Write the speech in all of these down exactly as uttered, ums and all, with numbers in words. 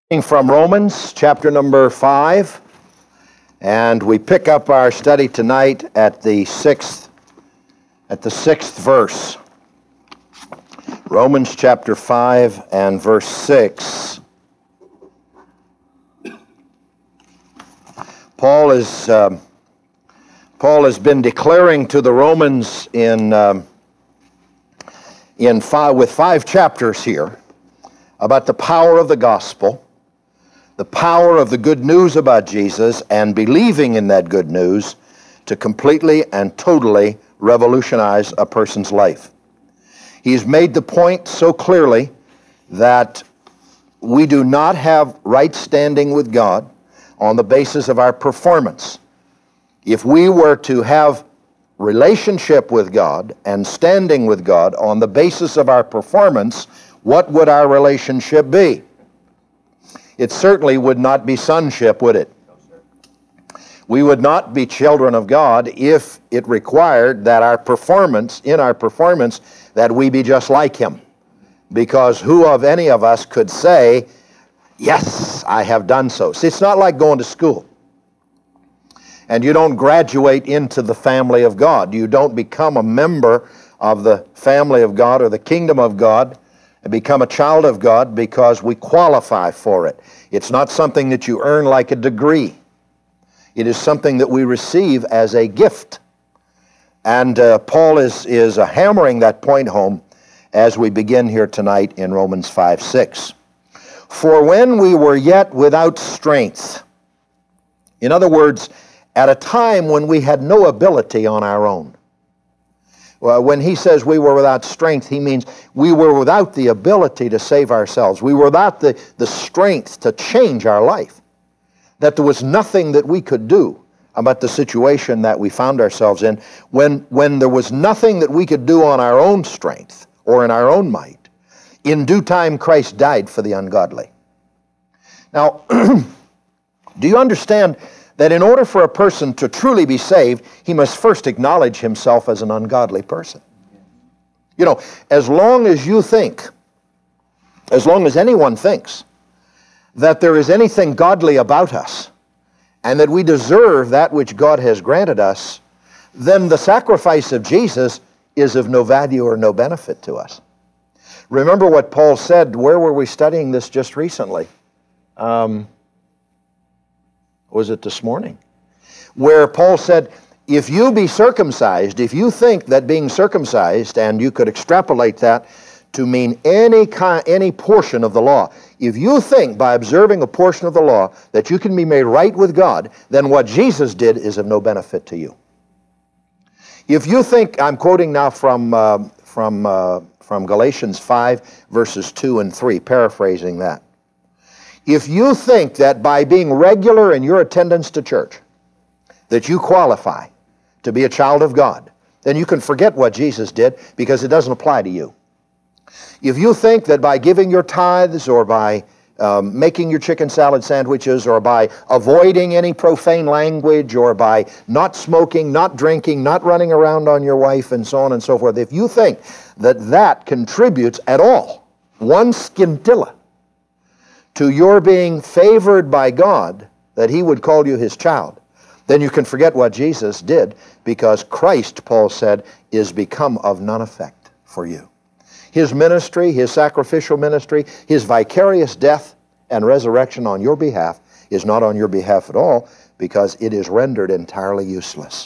From Romans chapter number five, and we pick up our study tonight at the sixth at the sixth verse. Romans chapter five and verse six. Paul is um, Paul has been declaring to the Romans in um, in five with five chapters here about the power of the gospel, the power of the good news about Jesus, and believing in that good news to completely and totally revolutionize a person's life. He's made the point so clearly that we do not have right standing with God on the basis of our performance. If we were to have relationship with God and standing with God on the basis of our performance, what would our relationship be? It certainly would not be sonship, would it? We would not be children of God if it required that our performance, in our performance, that we be just like Him. Because who of any of us could say, yes, I have done so? See, it's not like going to school. And you don't graduate into the family of God. You don't become a member of the family of God or the kingdom of God and become a child of God because we qualify for it. It's not something that you earn like a degree. It is something that we receive as a gift. And uh, Paul is, is uh, hammering that point home as we begin here tonight in Romans five six. For when we were yet without strength, in other words, at a time when we had no ability on our own. Well, when he says we were without strength, he means we were without the ability to save ourselves. We were without the, the strength to change our life. That there was nothing that we could do about the situation that we found ourselves in. When, when there was nothing that we could do on our own strength or in our own might, in due time Christ died for the ungodly. Now, do you understand that in order for a person to truly be saved, he must first acknowledge himself as an ungodly person? You know, as long as you think, as long as anyone thinks that there is anything godly about us and that we deserve that which God has granted us, then the sacrifice of Jesus is of no value or no benefit to us. Remember what Paul said. Where were we studying this just recently? Um... Was it this morning? Where Paul said, if you be circumcised, if you think that being circumcised, and you could extrapolate that to mean any kind, any portion of the law, if you think by observing a portion of the law that you can be made right with God, then what Jesus did is of no benefit to you. If you think, I'm quoting now from, uh, from, uh, from Galatians five, verses two and three, paraphrasing that. If you think that by being regular in your attendance to church, that you qualify to be a child of God, then you can forget what Jesus did because it doesn't apply to you. If you think that by giving your tithes or by um, making your chicken salad sandwiches or by avoiding any profane language or by not smoking, not drinking, not running around on your wife and so on and so forth, if you think that that contributes at all, one scintilla, to your being favored by God, that He would call you His child, then you can forget what Jesus did, because Christ, Paul said, is become of none effect for you. His ministry, His sacrificial ministry, His vicarious death and resurrection on your behalf is not on your behalf at all, because it is rendered entirely useless.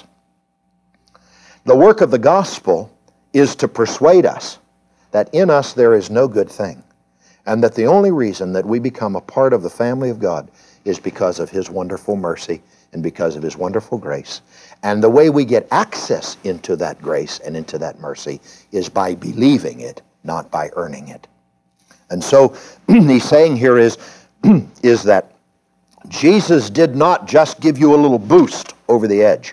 The work of the gospel is to persuade us that in us there is no good thing, and that the only reason that we become a part of the family of God is because of His wonderful mercy and because of His wonderful grace. And the way we get access into that grace and into that mercy is by believing it, not by earning it. And so he's saying here is, is that Jesus did not just give you a little boost over the edge.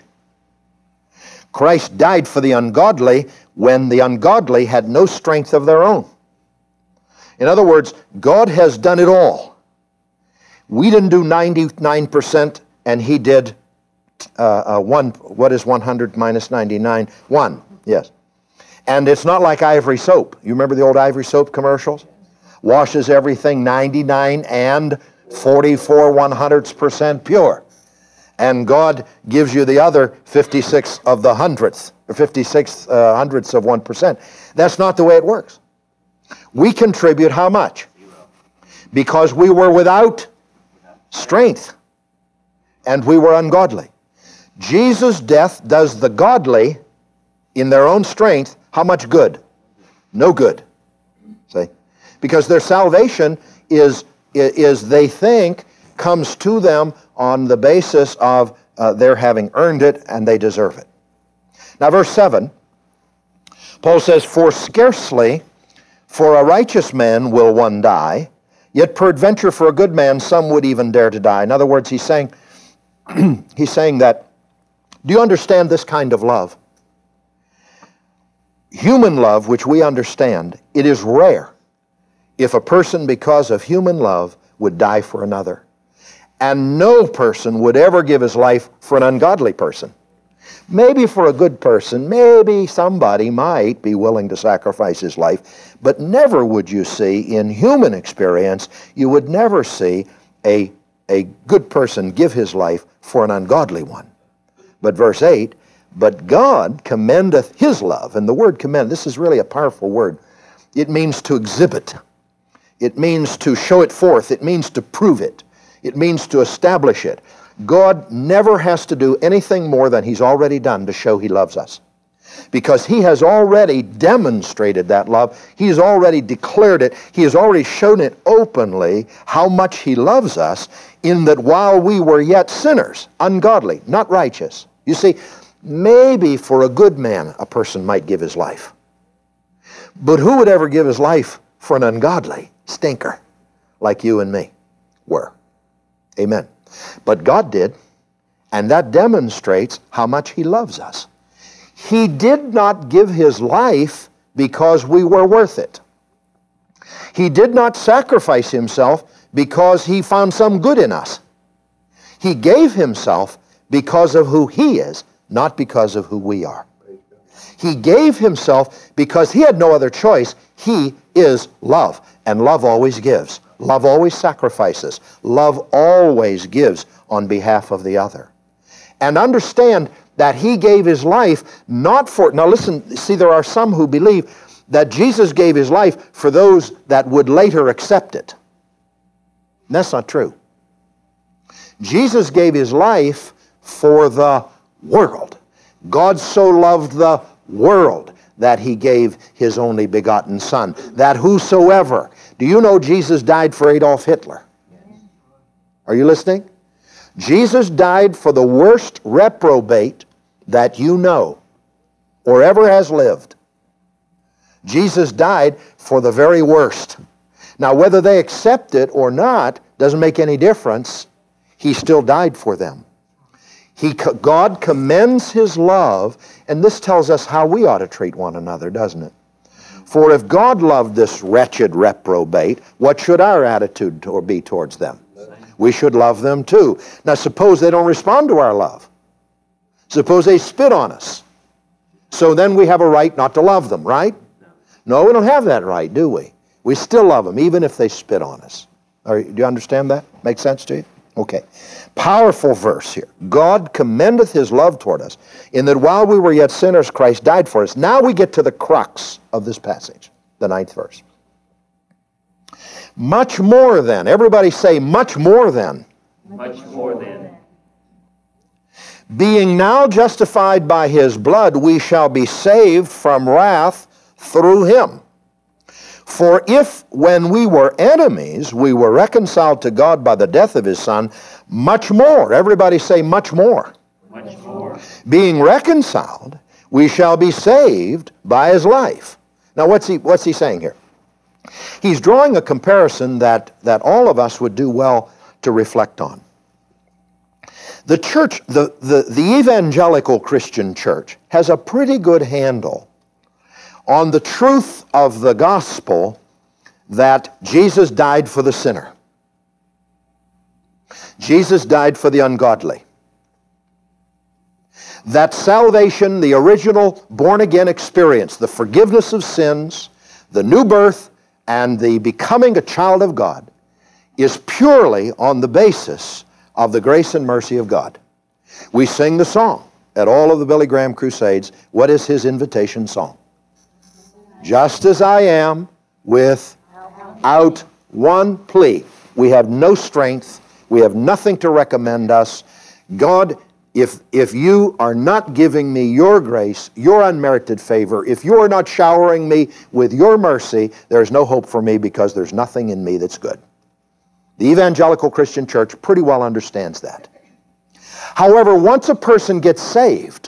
Christ died for the ungodly when the ungodly had no strength of their own. In other words, God has done it all. We didn't do ninety-nine percent, and He did uh, uh, one. What is one hundred minus ninety-nine? One, yes. And it's not like Ivory soap. You remember the old Ivory soap commercials? Washes everything ninety-nine and forty-four one hundredths percent pure. And God gives you the other fifty-six of the hundredth, or fifty-six uh, hundredths of one percent. That's not the way it works. We contribute how much? Because we were without strength and we were ungodly. Jesus' death does the godly in their own strength how much good? No good. See? Because their salvation is, is they think, comes to them on the basis of uh, their having earned it and they deserve it. Now verse seven, Paul says, "For scarcely for a righteous man will one die, yet peradventure for a good man some would even dare to die." In other words, he's saying, he's saying that, do you understand this kind of love? Human love, which we understand, it is rare if a person because of human love would die for another. And no person would ever give his life for an ungodly person. Maybe for a good person, maybe somebody might be willing to sacrifice his life, but never would you see, in human experience, you would never see a, a good person give his life for an ungodly one. But verse eight, "But God commendeth his love," and the word commend, this is really a powerful word. It means to exhibit. It means to show it forth. It means to prove it. It means to establish it. God never has to do anything more than he's already done to show he loves us. Because he has already demonstrated that love. He has already declared it. He has already shown it openly how much he loves us, in that while we were yet sinners, ungodly, not righteous. You see, maybe for a good man a person might give his life. But who would ever give his life for an ungodly stinker like you and me were? Amen. But God did, and that demonstrates how much he loves us. He did not give his life because we were worth it. He did not sacrifice himself because he found some good in us. He gave himself because of who he is, not because of who we are. He gave himself because he had no other choice. He is love, and love always gives. Love always sacrifices. Love always gives on behalf of the other. And understand that he gave his life not for... Now listen, see, there are some who believe that Jesus gave his life for those that would later accept it. And that's not true. Jesus gave his life for the world. God so loved the world that he gave his only begotten Son, that whosoever... Do you know Jesus died for Adolf Hitler? Are you listening? Jesus died for the worst reprobate that you know or ever has lived. Jesus died for the very worst. Now, whether they accept it or not doesn't make any difference. He still died for them. He, God commends his love, and this tells us how we ought to treat one another, doesn't it? For if God loved this wretched reprobate, what should our attitude be towards them? We should love them too. Now suppose they don't respond to our love. Suppose they spit on us. So then we have a right not to love them, right? No, we don't have that right, do we? We still love them, even if they spit on us. Are, do you understand that? Make sense to you? Okay. Powerful verse here. God commendeth his love toward us, in that while we were yet sinners, Christ died for us. Now we get to the crux of this passage, the ninth verse. Much more then. Everybody say, much more then. Much more then. Being now justified by his blood, we shall be saved from wrath through him. For if, when we were enemies, we were reconciled to God by the death of his Son, much more, everybody say much more. Much more. Being reconciled, we shall be saved by his life. Now what's he, what's he saying here? He's drawing a comparison that, that all of us would do well to reflect on. The church, the, the, the evangelical Christian church, has a pretty good handle on the truth of the gospel that Jesus died for the sinner. Jesus died for the ungodly. That salvation, the original born-again experience, the forgiveness of sins, the new birth, and the becoming a child of God, is purely on the basis of the grace and mercy of God. We sing the song at all of the Billy Graham crusades. What is his invitation song? Just as I am, without one plea. We have no strength. We have nothing to recommend us. God, if, if you are not giving me your grace, your unmerited favor, if you are not showering me with your mercy, there's no hope for me because there's nothing in me that's good. The evangelical Christian church pretty well understands that. However, once a person gets saved,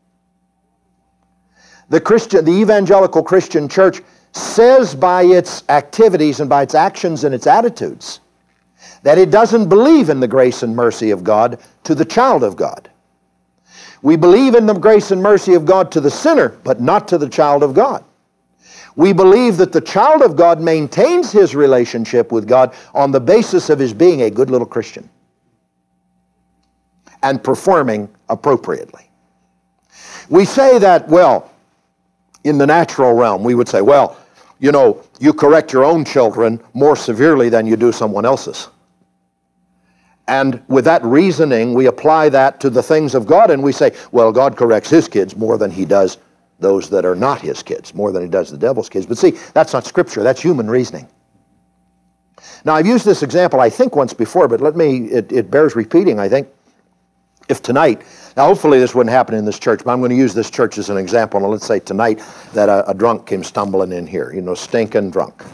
the Christian, the evangelical Christian church says by its activities and by its actions and its attitudes that it doesn't believe in the grace and mercy of God to the child of God. We believe in the grace and mercy of God to the sinner, but not to the child of God. We believe that the child of God maintains his relationship with God on the basis of his being a good little Christian and performing appropriately. We say that, well, in the natural realm, we would say, well, you know, you correct your own children more severely than you do someone else's. And with that reasoning, we apply that to the things of God, and we say, well, God corrects his kids more than he does those that are not his kids, more than he does the devil's kids. But see, that's not Scripture. That's human reasoning. Now, I've used this example, I think, once before, but let me, it, it bears repeating, I think. If tonight, now hopefully this wouldn't happen in this church, but I'm going to use this church as an example. Now let's say tonight that a, a drunk came stumbling in here, you know, stinking drunk.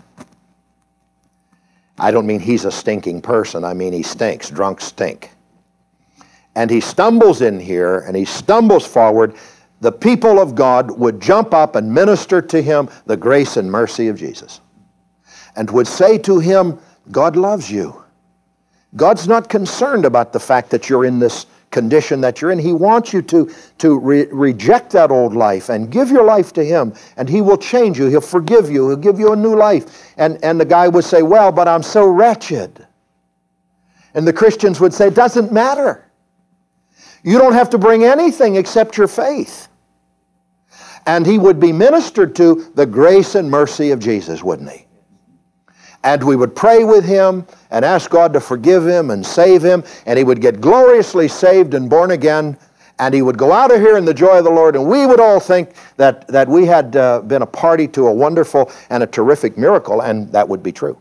I don't mean he's a stinking person. I mean he stinks. Drunks stink. And he stumbles in here, and he stumbles forward. The people of God would jump up and minister to him the grace and mercy of Jesus, and would say to him, God loves you. God's not concerned about the fact that you're in this condition that you're in. He wants you to, to re reject that old life and give your life to him, and he will change you. He'll forgive you. He'll give you a new life. And, and the guy would say, well, but I'm so wretched. And the Christians would say, it doesn't matter. You don't have to bring anything except your faith. And he would be ministered to the grace and mercy of Jesus, wouldn't he? And we would pray with him and ask God to forgive him and save him, and he would get gloriously saved and born again, and he would go out of here in the joy of the Lord, and we would all think that, that we had uh, been a party to a wonderful and a terrific miracle, and that would be true.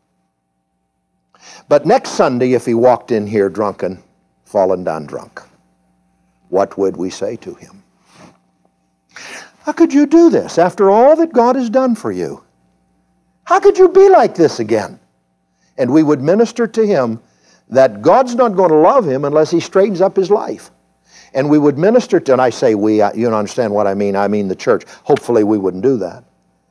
But next Sunday, if he walked in here drunken, fallen down drunk, what would we say to him? How could you do this after all that God has done for you? How could you be like this again? And we would minister to him that God's not going to love him unless he straightens up his life. And we would minister to, and I say we, you don't understand what I mean, I mean the church. Hopefully we wouldn't do that.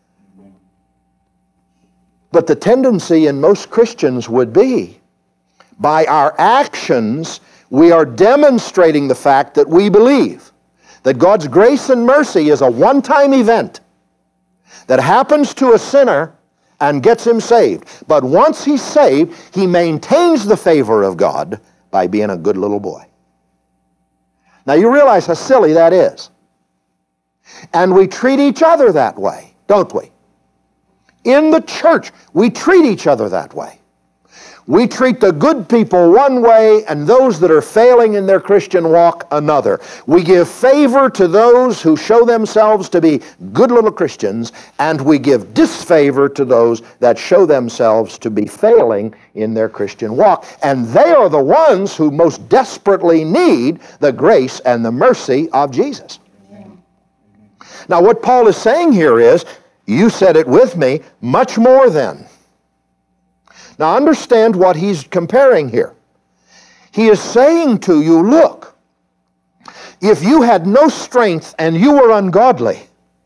But the tendency in most Christians would be, by our actions, we are demonstrating the fact that we believe that God's grace and mercy is a one-time event that happens to a sinner and gets him saved. But once he's saved, he maintains the favor of God by being a good little boy. Now you realize how silly that is. And we treat each other that way, don't we? In the church, we treat each other that way. We treat the good people one way and those that are failing in their Christian walk another. We give favor to those who show themselves to be good little Christians, and we give disfavor to those that show themselves to be failing in their Christian walk. And they are the ones who most desperately need the grace and the mercy of Jesus. Amen. Now what Paul is saying here is, you said it with me, much more than. Now understand what he's comparing here. He is saying to you, look, if you had no strength and you were ungodly,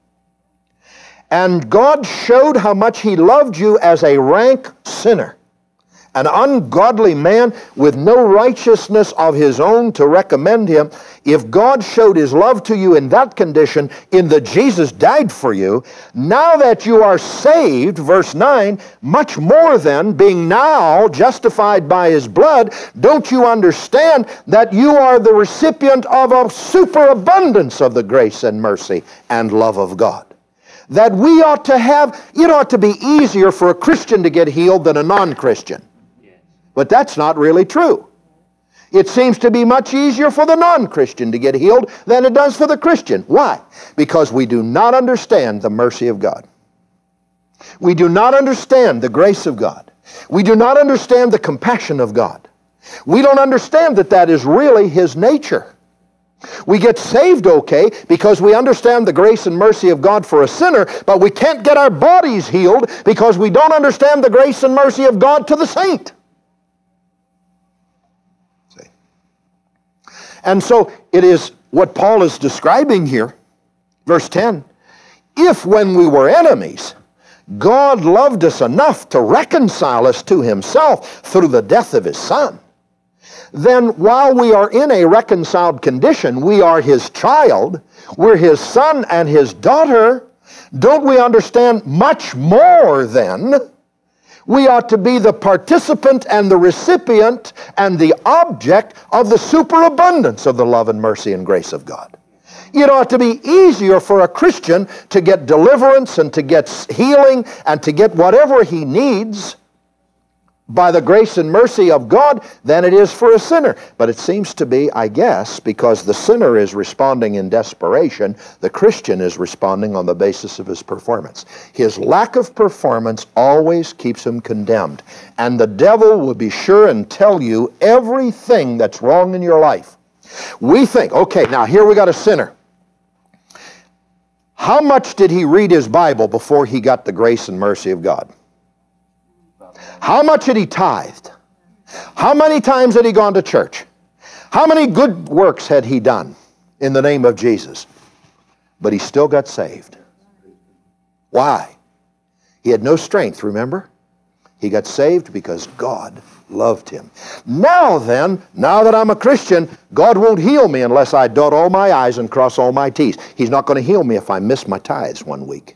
and God showed how much he loved you as a rank sinner, an ungodly man with no righteousness of his own to recommend him, if God showed his love to you in that condition, in that Jesus died for you, now that you are saved, verse nine, much more than, being now justified by his blood, don't you understand that you are the recipient of a superabundance of the grace and mercy and love of God? That we ought to have, it ought to be easier for a Christian to get healed than a non-Christian. But that's not really true. It seems to be much easier for the non-Christian to get healed than it does for the Christian. Why? Because we do not understand the mercy of God. We do not understand the grace of God. We do not understand the compassion of God. We don't understand that that is really His nature. We get saved okay because we understand the grace and mercy of God for a sinner, but we can't get our bodies healed because we don't understand the grace and mercy of God to the saint. See? And so it is what Paul is describing here, verse ten. If when we were enemies, God loved us enough to reconcile us to Himself through the death of His Son, then while we are in a reconciled condition, we are His child, we're His son and His daughter, don't we understand much more then? We ought to be the participant and the recipient and the object of the superabundance of the love and mercy and grace of God. It ought to be easier for a Christian to get deliverance and to get healing and to get whatever he needs by the grace and mercy of God than it is for a sinner. But it seems to be, I guess, because the sinner is responding in desperation, the Christian is responding on the basis of his performance. His lack of performance always keeps him condemned. And the devil will be sure and tell you everything that's wrong in your life. We think, okay, now here we got a sinner. How much did he read his Bible before he got the grace and mercy of God? How much had he tithed? How many times had he gone to church? How many good works had he done in the name of Jesus? But he still got saved. Why? He had no strength, remember? He got saved because God loved him. Now then, now that I'm a Christian, God won't heal me unless I dot all my I's and cross all my T's. He's not going to heal me if I miss my tithes one week.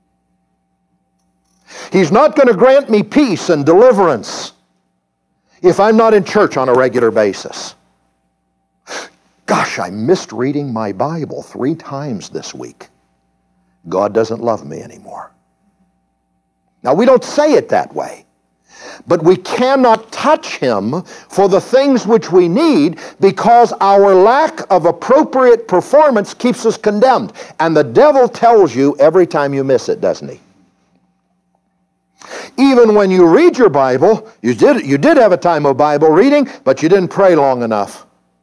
He's not going to grant me peace and deliverance if I'm not in church on a regular basis. Gosh, I missed reading my Bible three times this week. God doesn't love me anymore. Now, we don't say it that way, but we cannot touch Him for the things which we need because our lack of appropriate performance keeps us condemned. And the devil tells you every time you miss it, doesn't he? Even when you read your Bible, you did, you did have a time of Bible reading, but you didn't pray long enough.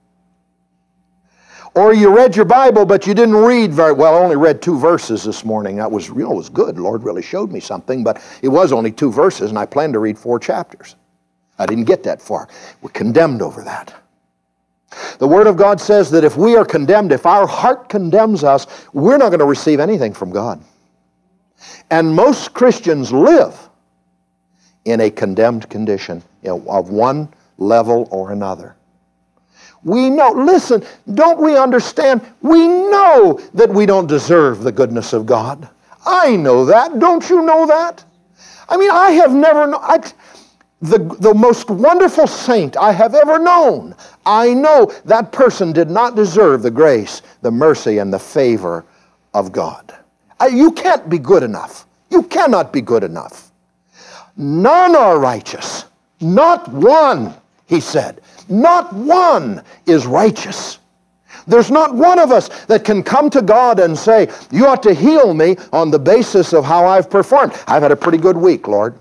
Or you read your Bible, but you didn't read very well. I only read two verses this morning. That was, you know, it was good. The Lord really showed me something, but it was only two verses, and I planned to read four chapters. I didn't get that far. We're condemned over that. The Word of God says that if we are condemned, if our heart condemns us, we're not going to receive anything from God. And most Christians live in a condemned condition, you know, of one level or another. We know, listen, don't we understand? We know that we don't deserve the goodness of God. I know that. Don't you know that? I mean, I have never known, I, the, the most wonderful saint I have ever known, I know that person did not deserve the grace, the mercy, and the favor of God. I, you can't be good enough. You cannot be good enough. None are righteous. Not one, he said. Not one is righteous. There's not one of us that can come to God and say, you ought to heal me on the basis of how I've performed. I've had a pretty good week, Lord.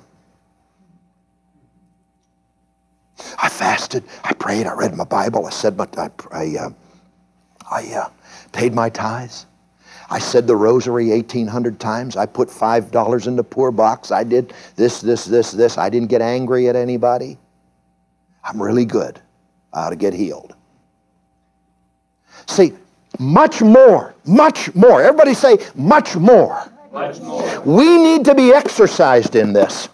I fasted, I prayed, I read my Bible, I said, but I, I, uh, I uh, paid my tithes. I said the rosary eighteen hundred times. I put five dollars in the poor box. I did this, this, this, this. I didn't get angry at anybody. I'm really good. I ought to get healed. See, much more, much more. Everybody say, much more. Much more. We need to be exercised in this.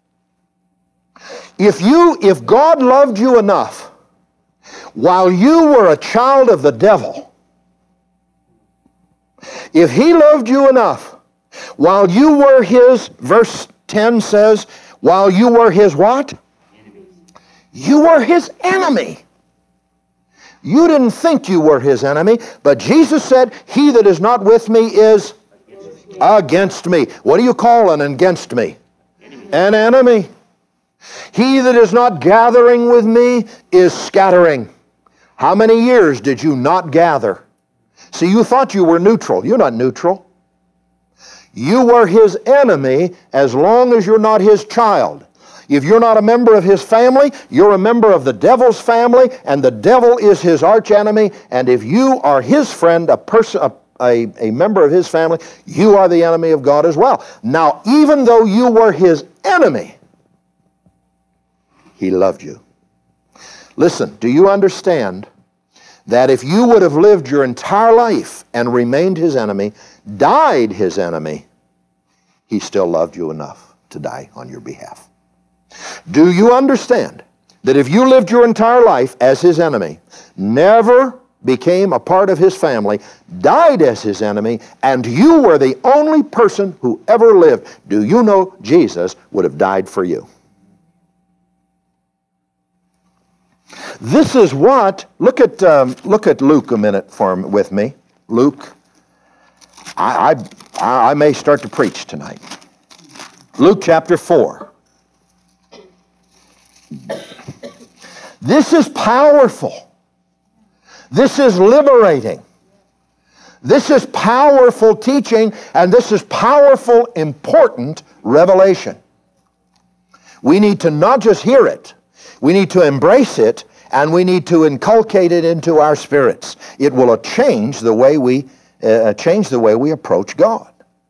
If you, if God loved you enough while you were a child of the devil, if He loved you enough while you were His, verse ten says, while you were His what? Enemies. You were His enemy. You didn't think you were His enemy, but Jesus said, he that is not with me is against me. What do you call an against me? Enemy. An enemy. He that is not gathering with me is scattering. How many years did you not gather? See, you thought you were neutral. You're not neutral. You were his enemy as long as you're not his child. If you're not a member of his family, you're a member of the devil's family, and the devil is his archenemy. And if you are his friend, a person, a, a, a member of his family, you are the enemy of God as well. Now, even though you were his enemy, he loved you. Listen, do you understand that if you would have lived your entire life and remained his enemy, died his enemy, he still loved you enough to die on your behalf? Do you understand that if you lived your entire life as his enemy, never became a part of his family, died as his enemy, and you were the only person who ever lived, do you know Jesus would have died for you? This is what, look at um, look at Luke a minute for with me. Luke, I, I, I may start to preach tonight. Luke chapter four. This is powerful. This is liberating. This is powerful teaching, and this is powerful, important revelation. We need to not just hear it, we need to embrace it, and we need to inculcate it into our spirits. It will change the way we uh, change the way we approach God.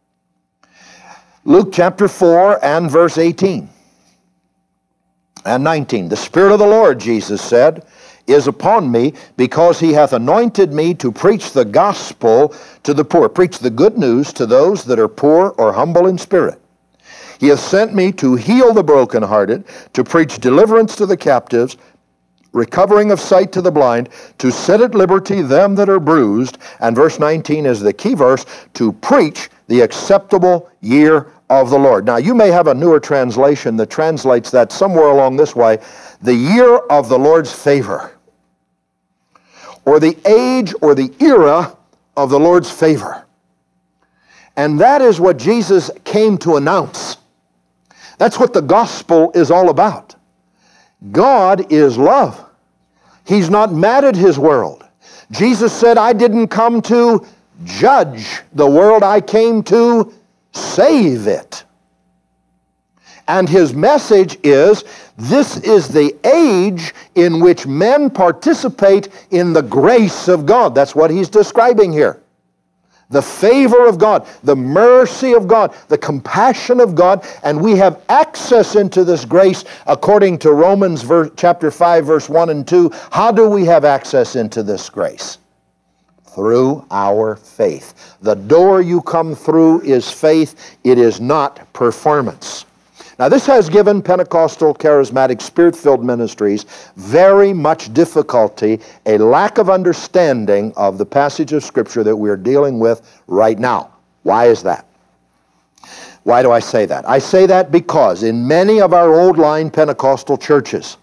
Luke chapter four and verse eighteen and nineteen. The Spirit of the Lord, Jesus said, is upon me, because he hath anointed me to preach the gospel to the poor. Preach the good news to those that are poor or humble in spirit. He hath sent me to heal the brokenhearted, to preach deliverance to the captives, recovering of sight to the blind, to set at liberty them that are bruised. And verse nineteen is the key verse, to preach the acceptable year of the Lord. Now, you may have a newer translation that translates that somewhere along this way, the year of the Lord's favor, or the age or the era of the Lord's favor. And that is what Jesus came to announce. That's what the gospel is all about. God is love. He's not mad at his world. Jesus said, I didn't come to judge the world, I came to save it. And his message is, this is the age in which men participate in the grace of God. That's what he's describing here. The favor of God, the mercy of God, the compassion of God, and we have access into this grace according to Romans verse, chapter five, verse one and two. How do we have access into this grace? Through our faith. The door you come through is faith. It is not performance. Now, this has given Pentecostal, charismatic, spirit-filled ministries very much difficulty, a lack of understanding of the passage of Scripture that we're dealing with right now. Why is that? Why do I say that? I say that because in many of our old-line Pentecostal churches,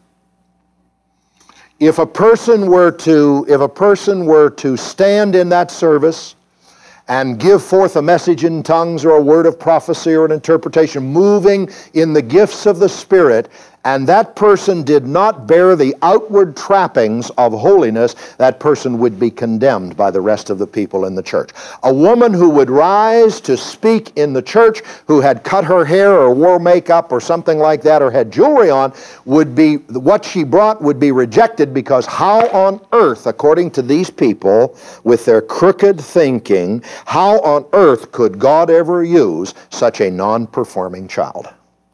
if a person were to, if a person were to stand in that service and give forth a message in tongues or a word of prophecy or an interpretation, moving in the gifts of the Spirit, and that person did not bear the outward trappings of holiness, that person would be condemned by the rest of the people in the church. A woman who would rise to speak in the church, who had cut her hair or wore makeup or something like that, or had jewelry on, would be, what she brought would be rejected, because how on earth, according to these people, with their crooked thinking, how on earth could God ever use such a non-performing child?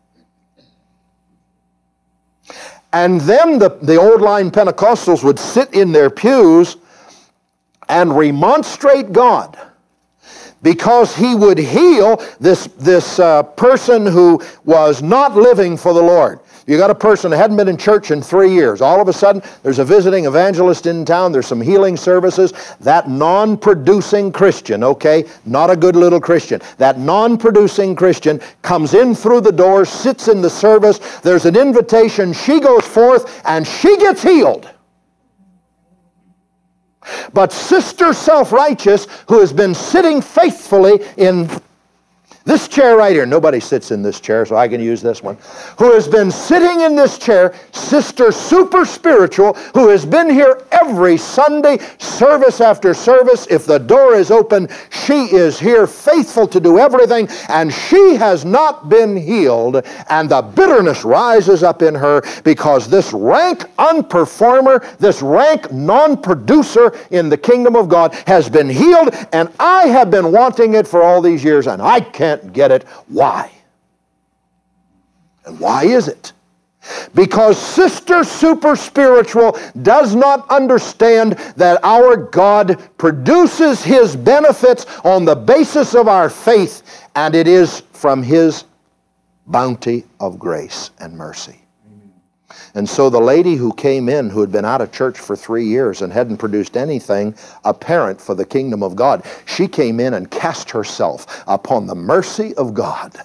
And then the, the old-line Pentecostals would sit in their pews and remonstrate God because he would heal this, this uh, person who was not living for the Lord. You got a person that hadn't been in church in three years. All of a sudden, there's a visiting evangelist in town. There's some healing services. That non-producing Christian, okay, not a good little Christian, that non-producing Christian comes in through the door, sits in the service. There's an invitation. She goes forth, and she gets healed. But Sister Self-Righteous, who has been sitting faithfully in This chair right here, nobody sits in this chair, so I can use this one, who has been sitting in this chair, Sister Super Spiritual, who has been here every Sunday, service after service. If the door is open, she is here, faithful to do everything, and she has not been healed, and the bitterness rises up in her because this rank unperformer, this rank non-producer in the kingdom of God has been healed, and I have been wanting it for all these years, and I can't get it. Why? And why is it? Because Sister Super Spiritual does not understand that our God produces His benefits on the basis of our faith, and it is from His bounty of grace and mercy. And so the lady who came in, who had been out of church for three years and hadn't produced anything apparent for the kingdom of God, she came in and cast herself upon the mercy of God.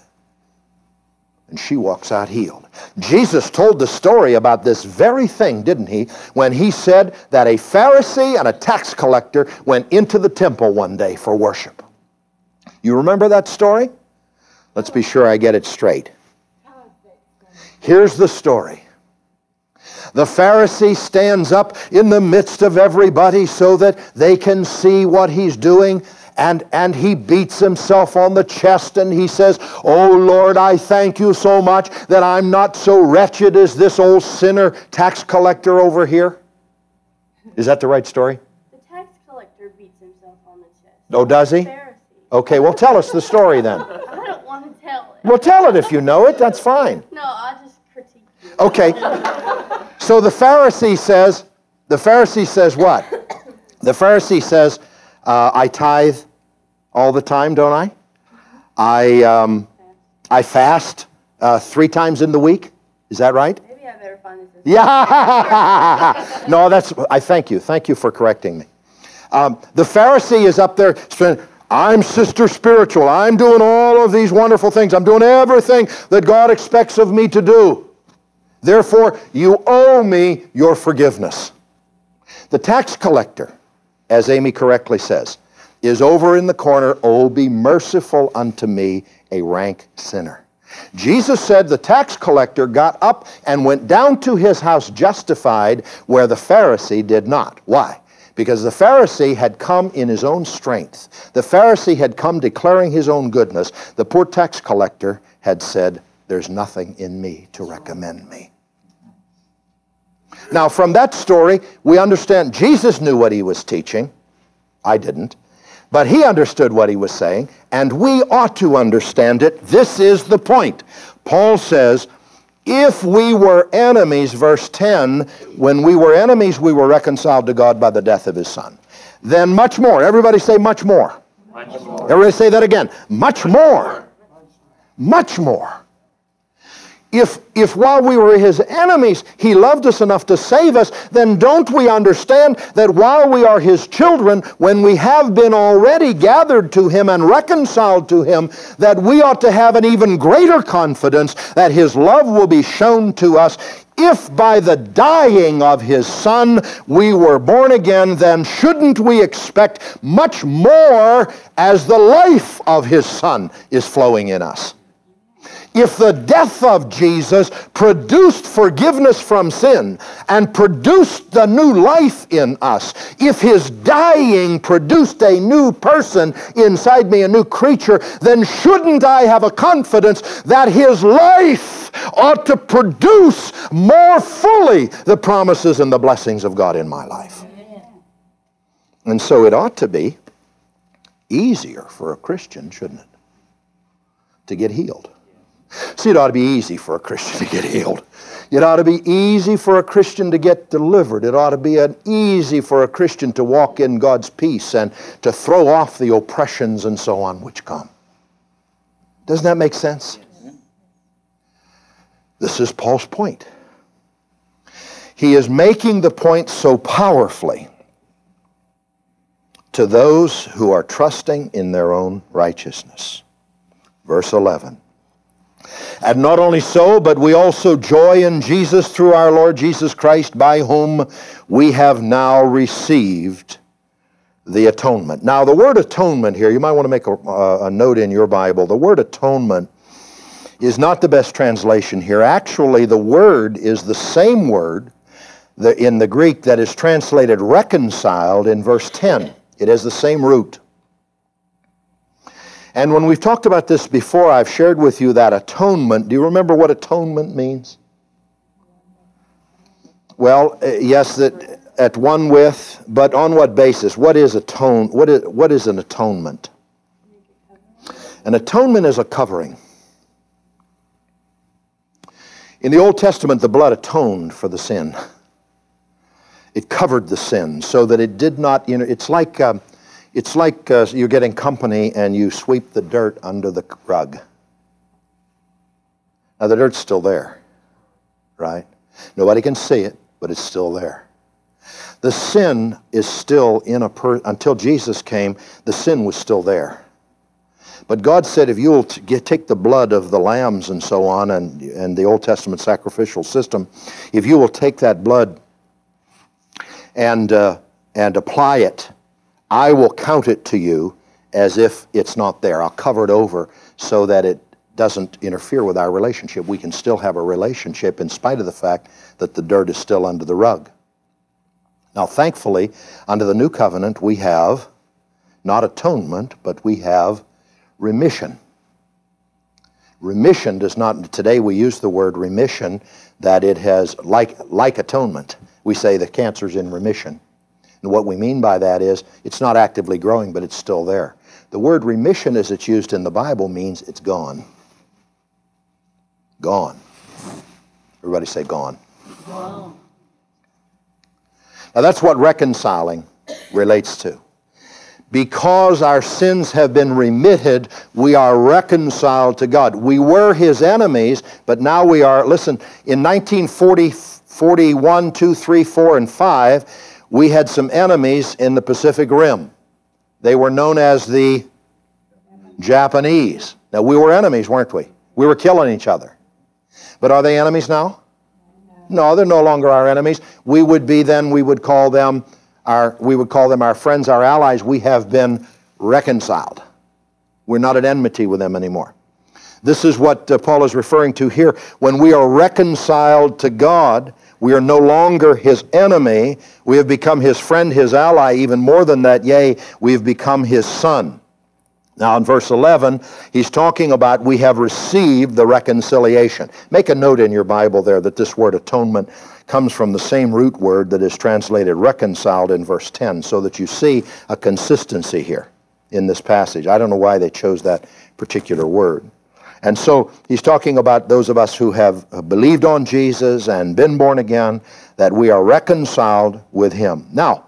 And she walks out healed. Jesus told the story about this very thing, didn't he? When he said that a Pharisee and a tax collector went into the temple one day for worship. You remember that story? Let's be sure I get it straight. Here's the story. The Pharisee stands up in the midst of everybody so that they can see what he's doing, and, and he beats himself on the chest and he says, "Oh Lord, I thank you so much that I'm not so wretched as this old sinner tax collector over here." Is that the right story? The tax collector beats himself on the chest. Oh, does he? The Pharisee. Okay, well tell us the story then. I don't want to tell it. Well, tell it if you know it, that's fine. No, I'll just critique you. Okay. So the Pharisee says, the Pharisee says what? The Pharisee says, uh, I tithe all the time, don't I? I, um, I fast uh, three times in the week. Is that right? Maybe I better find this. Yeah. No, that's, I thank you. Thank you for correcting me. Um, the Pharisee is up there saying, I'm Sister Spiritual. I'm doing all of these wonderful things. I'm doing everything that God expects of me to do. Therefore, you owe me your forgiveness. The tax collector, as Amy correctly says, is over in the corner, "Oh, be merciful unto me, a rank sinner." Jesus said the tax collector got up and went down to his house justified, where the Pharisee did not. Why? Because the Pharisee had come in his own strength. The Pharisee had come declaring his own goodness. The poor tax collector had said, "There's nothing in me to recommend me." Now, from that story, we understand Jesus knew what he was teaching. I didn't. But he understood what he was saying, and we ought to understand it. This is the point. Paul says, if we were enemies, verse ten, when we were enemies, we were reconciled to God by the death of his Son. Then much more. Everybody say much more. Much more. Everybody say that again. Much more. Much more. If, if while we were his enemies, he loved us enough to save us, then don't we understand that while we are his children, when we have been already gathered to him and reconciled to him, that we ought to have an even greater confidence that his love will be shown to us. If by the dying of his Son we were born again, then shouldn't we expect much more as the life of his Son is flowing in us? If the death of Jesus produced forgiveness from sin and produced the new life in us, if his dying produced a new person inside me, a new creature, then shouldn't I have a confidence that his life ought to produce more fully the promises and the blessings of God in my life? And so it ought to be easier for a Christian, shouldn't it, to get healed? See, it ought to be easy for a Christian to get healed. It ought to be easy for a Christian to get delivered. It ought to be an easy for a Christian to walk in God's peace and to throw off the oppressions and so on which come. Doesn't that make sense? This is Paul's point. He is making the point so powerfully to those who are trusting in their own righteousness. Verse eleven. And not only so, but we also joy in Jesus through our Lord Jesus Christ, by whom we have now received the atonement. Now, the word atonement here, you might want to make a, a note in your Bible. The word atonement is not the best translation here. Actually, the word is the same word the, in the Greek that is translated reconciled in verse ten. It has the same root. And when we've talked about this before, I've shared with you that atonement. Do you remember what atonement means? Well, uh, yes, that at one with, but on what basis? What is atone? What is what is an atonement? An atonement is a covering. In the Old Testament, the blood atoned for the sin. It covered the sin so that it did not, you know, it's like, uh, it's like uh, you're getting company and you sweep the dirt under the rug. Now the dirt's still there, right? Nobody can see it, but it's still there. The sin is still in a per until Jesus came, the sin was still there. But God said, if you'll t get, take the blood of the lambs and so on, and, and the Old Testament sacrificial system, if you will take that blood and, uh, and apply it, I will count it to you as if it's not there. I'll cover it over so that it doesn't interfere with our relationship. We can still have a relationship in spite of the fact that the dirt is still under the rug. Now, thankfully, under the new covenant, we have not atonement, but we have remission. Remission does not, today we use the word remission, that it has, like, like atonement. We say the cancer's in remission. And what we mean by that is, it's not actively growing, but it's still there. The word remission as it's used in the Bible means it's gone. Gone. Everybody say gone. Wow. Now that's what reconciling relates to. Because our sins have been remitted, we are reconciled to God. We were His enemies, but now we are, listen, in nineteen forty, forty-one, two, three, four, and five, we had some enemies in the Pacific Rim. They were known as the Japanese. Now, we were enemies, weren't we? We were killing each other. But are they enemies now? No, they're no longer our enemies. We would be then, we would call them our, we would call them our friends, our allies. We have been reconciled. We're not at enmity with them anymore. This is what uh, Paul is referring to here. When we are reconciled to God, we are no longer His enemy. We have become His friend, His ally. Even more than that, yea, we have become His son. Now in verse eleven, he's talking about we have received the reconciliation. Make a note in your Bible there that this word atonement comes from the same root word that is translated reconciled in verse ten, so that you see a consistency here in this passage. I don't know why they chose that particular word. And so he's talking about those of us who have believed on Jesus and been born again, that we are reconciled with Him. Now,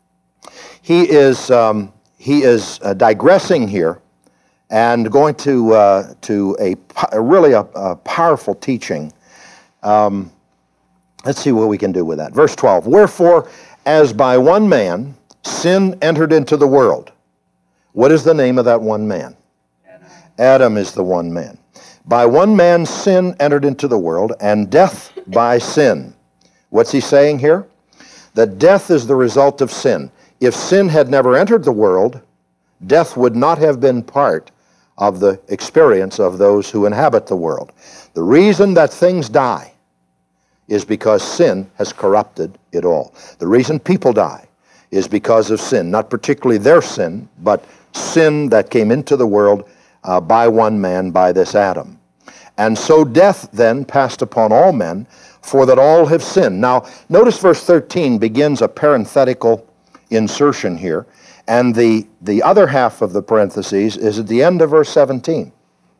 he is... Um, He is uh, digressing here and going to uh, to a, a really a, a powerful teaching. Um, let's see what we can do with that. Verse twelve, wherefore, as by one man sin entered into the world. What is the name of that one man? Adam. Adam is the one man. By one man sin entered into the world, and death by sin. What's he saying here? That death is the result of sin. If sin had never entered the world, death would not have been part of the experience of those who inhabit the world. The reason that things die is because sin has corrupted it all. The reason people die is because of sin, not particularly their sin, but sin that came into the world uh, by one man, by this Adam. And so death then passed upon all men, for that all have sinned. Now, notice verse thirteen begins a parenthetical insertion here, and the, the other half of the parentheses is at the end of verse seventeen.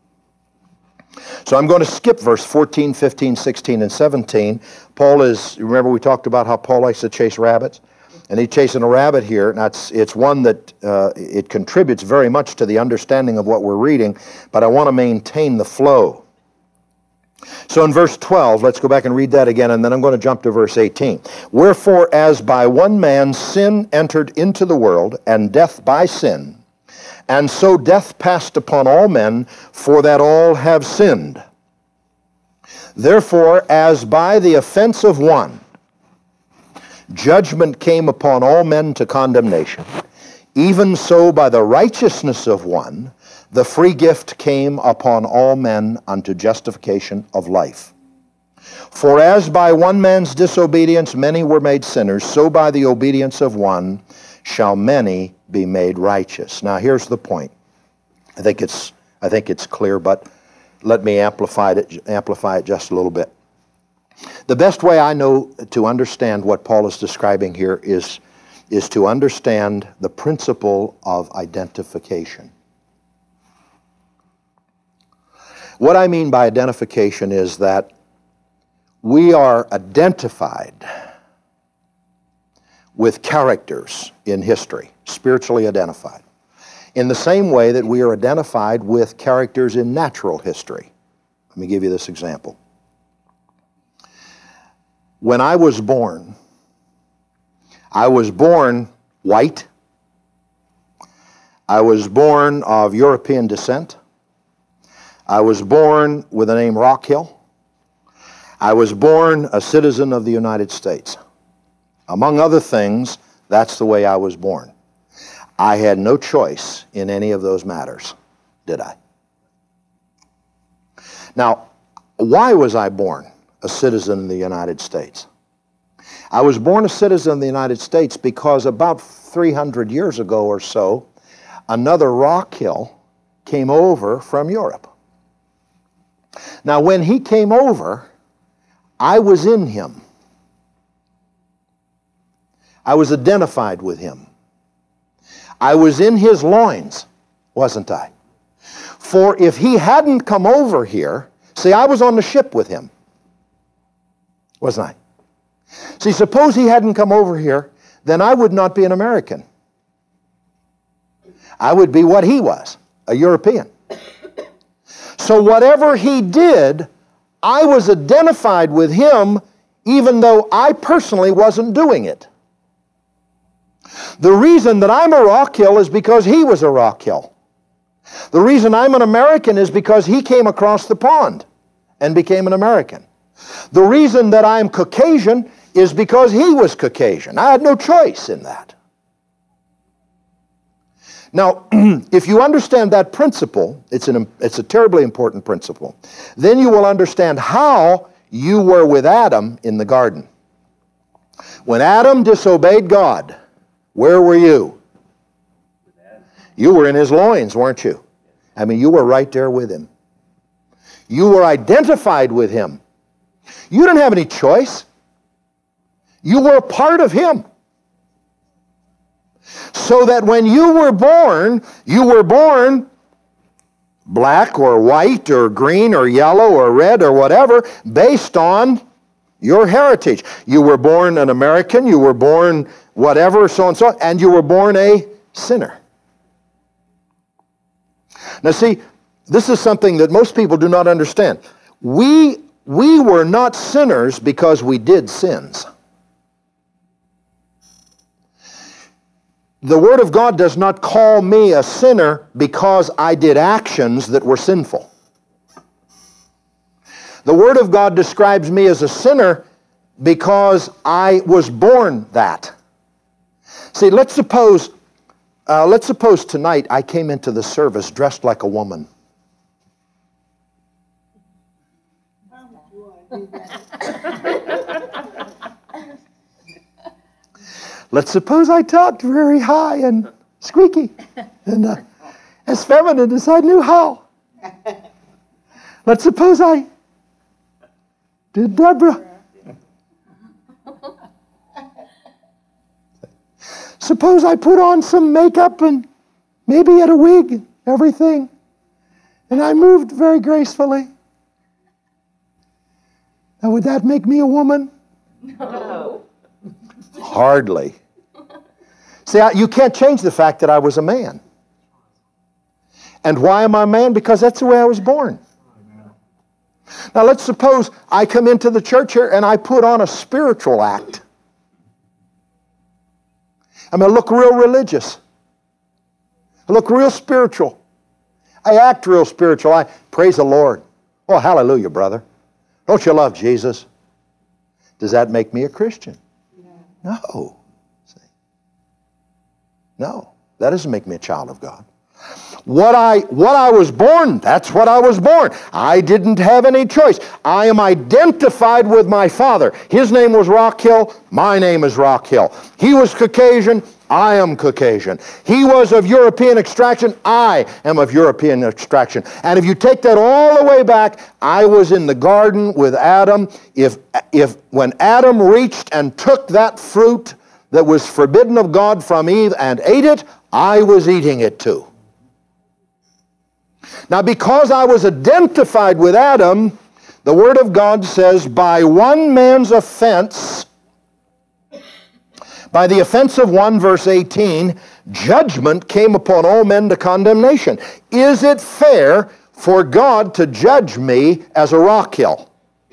So I'm going to skip verse fourteen, fifteen, sixteen, and seventeen. Paul is, remember we talked about how Paul likes to chase rabbits? And he's chasing a rabbit here. Now it's, it's one that uh, it contributes very much to the understanding of what we're reading, but I want to maintain the flow. So in verse twelve, let's go back and read that again, and then I'm going to jump to verse eighteen. Wherefore, as by one man sin entered into the world, and death by sin, and so death passed upon all men, for that all have sinned. Therefore, as by the offense of one, judgment came upon all men to condemnation, Even so, by the righteousness of one, the free gift came upon all men unto justification of life. For as by one man's disobedience many were made sinners, so by the obedience of one shall many be made righteous. Now here's the point. I think it's I think it's clear, but let me amplify it amplify it just a little bit. The best way I know to understand what Paul is describing here is, is to understand the principle of identification. What I mean by identification is that we are identified with characters in history, spiritually identified, in the same way that we are identified with characters in natural history. Let me give you this example. When I was born, I was born white. I was born of European descent. I was born with the name Rockhill. I was born a citizen of the United States. Among other things, that's the way I was born. I had no choice in any of those matters, did I? Now, why was I born a citizen of the United States? I was born a citizen of the United States because about three hundred years ago or so, another Rockhill came over from Europe. Now, when he came over, I was in him. I was identified with him. I was in his loins, wasn't I? For if he hadn't come over here, see, I was on the ship with him, wasn't I? See, suppose he hadn't come over here, then I would not be an American. I would be what he was, a European. So whatever he did, I was identified with him even though I personally wasn't doing it. The reason that I'm a Rockhill is because he was a Rockhill. The reason I'm an American is because he came across the pond and became an American. The reason that I'm Caucasian is because he was Caucasian. I had no choice in that. Now, if you understand that principle, it's, an, it's a terribly important principle, then you will understand how you were with Adam in the garden. When Adam disobeyed God, where were you? You were in his loins, weren't you? I mean, you were right there with him. You were identified with him. You didn't have any choice. You were a part of him. So that when you were born, you were born black or white or green or yellow or red or whatever, based on your heritage. You were born an American, you were born whatever, so and so, and you were born a sinner. Now see, this is something that most people do not understand. We, we were not sinners because we did sins. The Word of God does not call me a sinner because I did actions that were sinful. The Word of God describes me as a sinner because I was born that. See, let's suppose, uh, let's suppose tonight I came into the service dressed like a woman. Let's suppose I talked very high and squeaky and uh, as feminine as I knew how. Let's suppose I did Deborah. Suppose I put on some makeup and maybe had a wig and everything, and I moved very gracefully. Now, would that make me a woman? No. Hardly. See, I, you can't change the fact that I was a man. And why am I a man? Because that's the way I was born. Now let's suppose I come into the church here and I put on a spiritual act. I mean, I look real religious. I look real spiritual. I act real spiritual. I praise the Lord. Oh, hallelujah, brother. Don't you love Jesus? Does that make me a Christian? No. See? No. That doesn't make me a child of God. What I, what I was born, that's what I was born. I didn't have any choice. I am identified with my father. His name was Rock Hill. My name is Rock Hill. He was Caucasian. I am Caucasian. He was of European extraction. I am of European extraction. And if you take that all the way back, I was in the garden with Adam. If, if when Adam reached and took that fruit that was forbidden of God from Eve and ate it, I was eating it too. Now, because I was identified with Adam, the Word of God says, by one man's offense, by the offense of one, verse eighteen, judgment came upon all men to condemnation. Is it fair for God to judge me as a Rock Hill?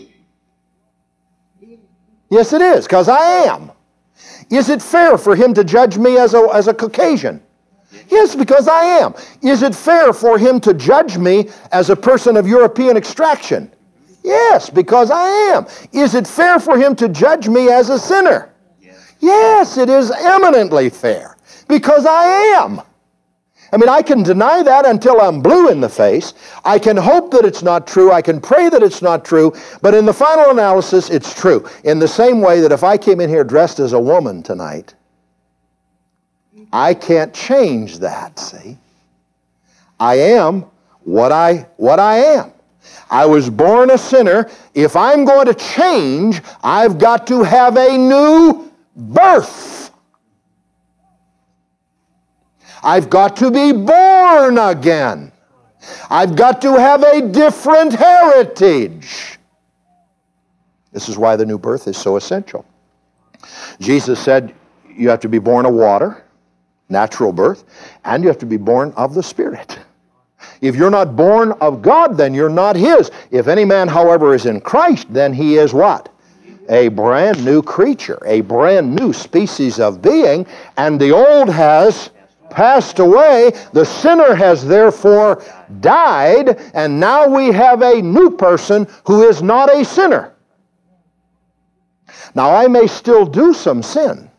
Yes, it is, because I am. Is it fair for him to judge me as a, as a Caucasian? Yes, because I am. Is it fair for him to judge me as a person of European extraction? Yes, because I am. Is it fair for him to judge me as a sinner? Yes, it is eminently fair, because I am. I mean, I can deny that until I'm blue in the face. I can hope that it's not true. I can pray that it's not true. But in the final analysis, it's true. In the same way that if I came in here dressed as a woman tonight, I can't change that, see? I am what I, what I am. I was born a sinner. If I'm going to change, I've got to have a new birth. I've got to be born again. I've got to have a different heritage. This is why the new birth is so essential. Jesus said you have to be born of water, natural birth, and you have to be born of the Spirit. If you're not born of God, then you're not His. If any man, however, is in Christ, then he is what? A brand new creature, a brand new species of being, and the old has passed away. The sinner has therefore died, and now we have a new person who is not a sinner. Now, I may still do some sin,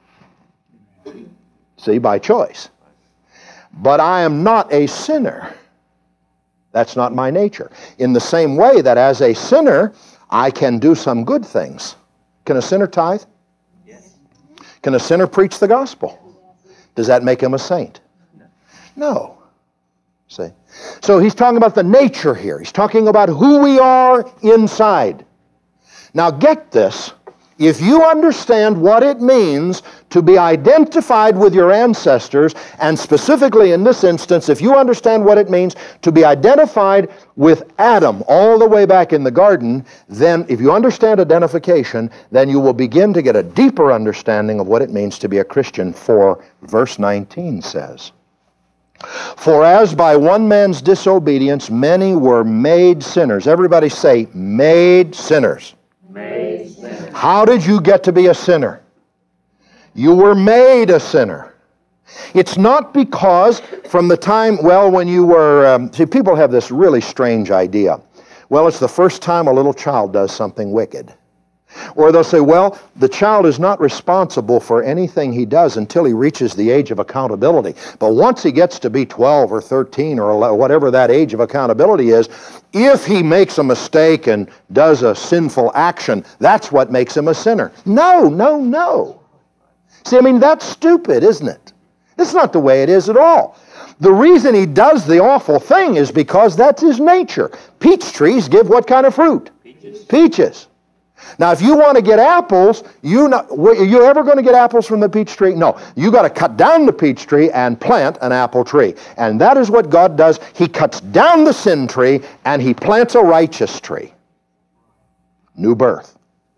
see, by choice, but I am not a sinner. That's not my nature. In the same way that as a sinner, I can do some good things. Can a sinner tithe? Yes. Can a sinner preach the gospel? Does that make him a saint? No. See? So he's talking about the nature here. He's talking about who we are inside. Now get this. If you understand what it means to be identified with your ancestors, and specifically in this instance, if you understand what it means to be identified with Adam all the way back in the garden, then if you understand identification, then you will begin to get a deeper understanding of what it means to be a Christian. For verse nineteen says, "For as by one man's disobedience many were made sinners." Everybody say, made sinners. Made sinners. How did you get to be a sinner? You were made a sinner. It's not because from the time, well, when you were, um, see, people have this really strange idea. Well, it's the first time a little child does something wicked. Or they'll say, well, the child is not responsible for anything he does until he reaches the age of accountability. But once he gets to be twelve or thirteen or whatever that age of accountability is, if he makes a mistake and does a sinful action, that's what makes him a sinner. No, no, no. See, I mean, that's stupid, isn't it? It's not the way it is at all. The reason he does the awful thing is because that's his nature. Peach trees give what kind of fruit? Peaches. Peaches. Now, if you want to get apples, you not, are you ever going to get apples from the peach tree? No. You got to cut down the peach tree and plant an apple tree. And that is what God does. He cuts down the sin tree and He plants a righteous tree. New birth.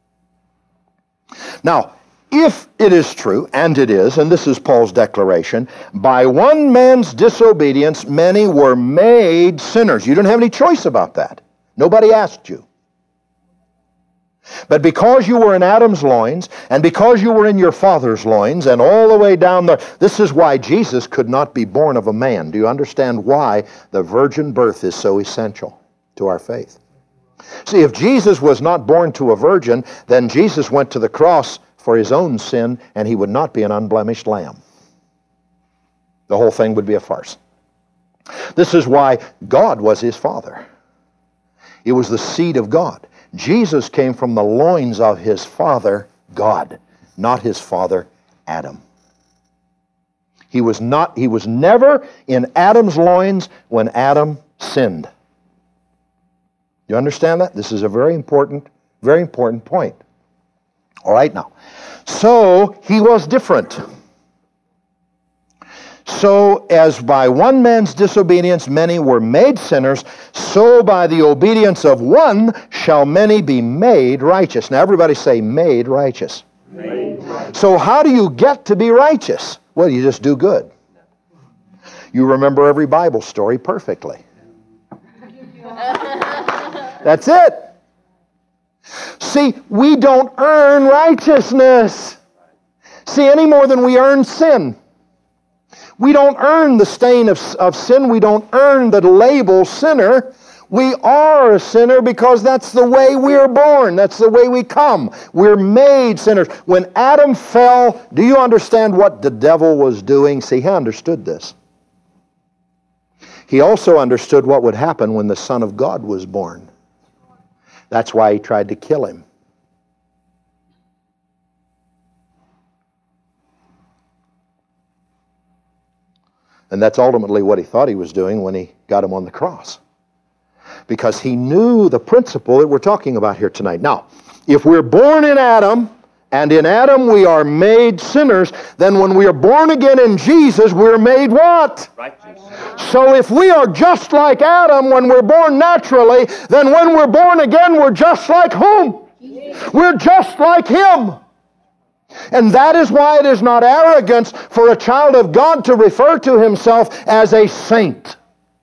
Now, if it is true, and it is, and this is Paul's declaration, by one man's disobedience many were made sinners. You didn't have any choice about that. Nobody asked you. But because you were in Adam's loins, and because you were in your father's loins, and all the way down there, this is why Jesus could not be born of a man. Do you understand why the virgin birth is so essential to our faith? See, if Jesus was not born to a virgin, then Jesus went to the cross for His own sin, and He would not be an unblemished lamb. The whole thing would be a farce. This is why God was his father. It was the seed of God. Jesus came from the loins of his father, God, not his father, Adam. He was not, he was never in Adam's loins when Adam sinned. You understand that? This is a very important, very important point. All right, now. So, he was different. So, as by one man's disobedience many were made sinners, so by the obedience of one shall many be made righteous. Now, everybody say, made righteous. Made righteous. So, how do you get to be righteous? Well, you just do good. You remember every Bible story perfectly. That's it. See, we don't earn righteousness. See, any more than we earn sin. We don't earn the stain of, of sin. We don't earn the label sinner. We are a sinner because that's the way we're born. That's the way we come. We're made sinners. When Adam fell, do you understand what the devil was doing? See, he understood this. He also understood what would happen when the Son of God was born. That's why he tried to kill him. And that's ultimately what he thought he was doing when he got him on the cross. Because he knew the principle that we're talking about here tonight. Now, if we're born in Adam, and in Adam we are made sinners, then when we are born again in Jesus, we're made what? Righteous. So if we are just like Adam when we're born naturally, then when we're born again, we're just like whom? We're just like him. And that is why it is not arrogance for a child of God to refer to himself as a saint,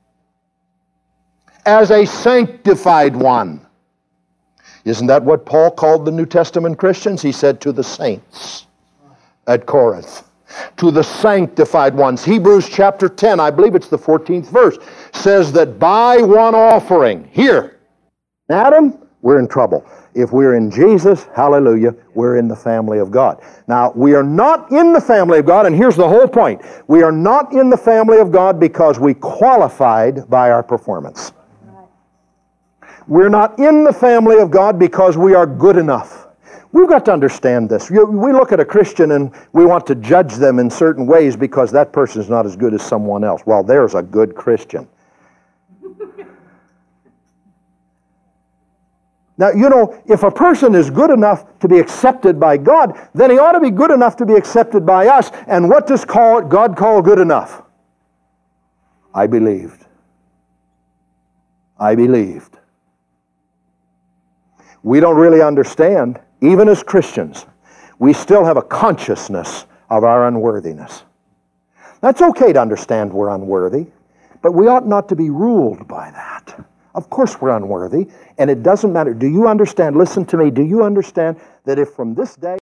as a sanctified one. Isn't that what Paul called the New Testament Christians? He said, to the saints at Corinth, to the sanctified ones. Hebrews chapter ten, I believe it's the fourteenth verse, says that by one offering, here, Adam, we're in trouble. If we're in Jesus, hallelujah, we're in the family of God. Now, we are not in the family of God, and here's the whole point. We are not in the family of God because we qualified by our performance. We're not in the family of God because we are good enough. We've got to understand this. We look at a Christian and we want to judge them in certain ways because that person's not as good as someone else. Well, there's a good Christian. Now, you know, if a person is good enough to be accepted by God, then he ought to be good enough to be accepted by us. And what does call, God call good enough? I believed. I believed. We don't really understand, even as Christians, we still have a consciousness of our unworthiness. That's okay to understand we're unworthy, but we ought not to be ruled by that. Of course we're unworthy, and it doesn't matter. Do you understand? Listen to me. Do you understand that if from this day